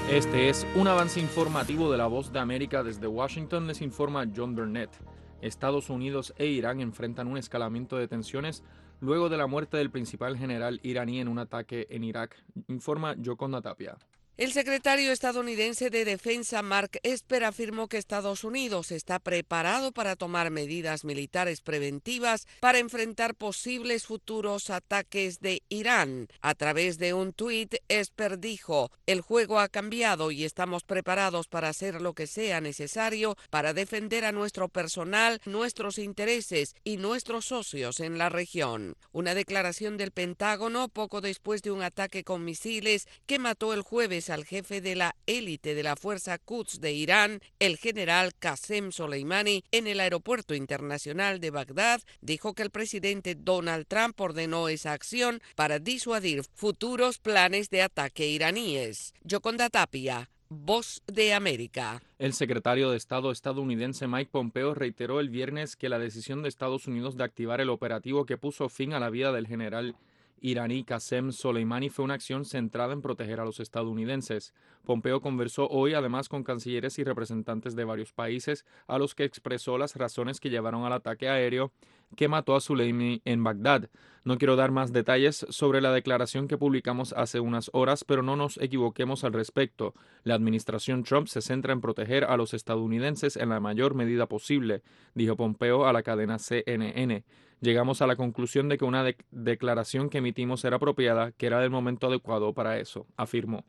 Este es un avance informativo de La Voz de América. Desde Washington les informa John Burnett. Estados Unidos e Irán enfrentan un escalamiento de tensiones luego de la muerte del principal general iraní en un ataque en Irak, informa Yoconda Tapia. El secretario estadounidense de Defensa, Mark Esper, afirmó que Estados Unidos está preparado para tomar medidas militares preventivas para enfrentar posibles futuros ataques de Irán. A través de un tuit, Esper dijo: "El juego ha cambiado y estamos preparados para hacer lo que sea necesario para defender a nuestro personal, nuestros intereses y nuestros socios en la región". Una declaración del Pentágono poco después de un ataque con misiles que mató el jueves al jefe de la élite de la Fuerza Quds de Irán, el general Qasem Soleimani, en el aeropuerto internacional de Bagdad, dijo que el presidente Donald Trump ordenó esa acción para disuadir futuros planes de ataque iraníes. Yoconda Tapia, Voz de América. El secretario de Estado estadounidense Mike Pompeo reiteró el viernes que la decisión de Estados Unidos de activar el operativo que puso fin a la vida del general iraní Qasem Soleimani fue una acción centrada en proteger a los estadounidenses. Pompeo conversó hoy además con cancilleres y representantes de varios países, a los que expresó las razones que llevaron al ataque aéreo que mató a Soleimani en Bagdad. No quiero dar más detalles sobre la declaración que publicamos hace unas horas, pero no nos equivoquemos al respecto. La administración Trump se centra en proteger a los estadounidenses en la mayor medida posible, dijo Pompeo a la cadena CNN. Llegamos a la conclusión de que una declaración que emitimos era apropiada, que era el momento adecuado para eso, afirmó.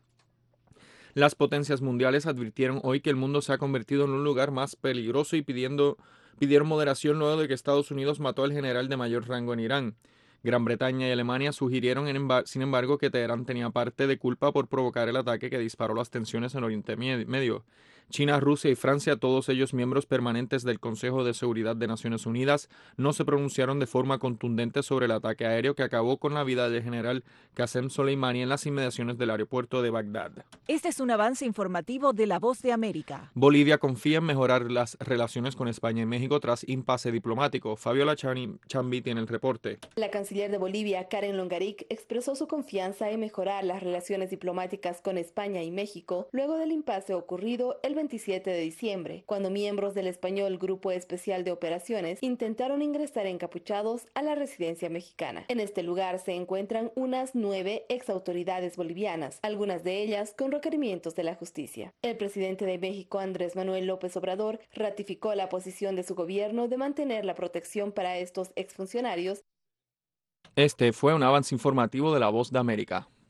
Las potencias mundiales advirtieron hoy que el mundo se ha convertido en un lugar más peligroso y pidieron moderación luego de que Estados Unidos mató al general de mayor rango en Irán. Gran Bretaña y Alemania sugirieron, sin embargo, que Teherán tenía parte de culpa por provocar el ataque que disparó las tensiones en Oriente Medio. China, Rusia y Francia, todos ellos miembros permanentes del Consejo de Seguridad de Naciones Unidas, no se pronunciaron de forma contundente sobre el ataque aéreo que acabó con la vida del general Qasem Soleimani en las inmediaciones del aeropuerto de Bagdad. Este es un avance informativo de La Voz de América. Bolivia confía en mejorar las relaciones con España y México tras impasse diplomático. Fabiola Chambi tiene el reporte. La canciller de Bolivia, Karen Longaric, expresó su confianza en mejorar las relaciones diplomáticas con España y México luego del impasse ocurrido el 27 de diciembre, cuando miembros del español Grupo Especial de Operaciones intentaron ingresar encapuchados a la residencia mexicana. En este lugar se encuentran unas 9 exautoridades bolivianas, algunas de ellas con requerimientos de la justicia. El presidente de México, Andrés Manuel López Obrador, ratificó la posición de su gobierno de mantener la protección para estos exfuncionarios. Este fue un avance informativo de La Voz de América.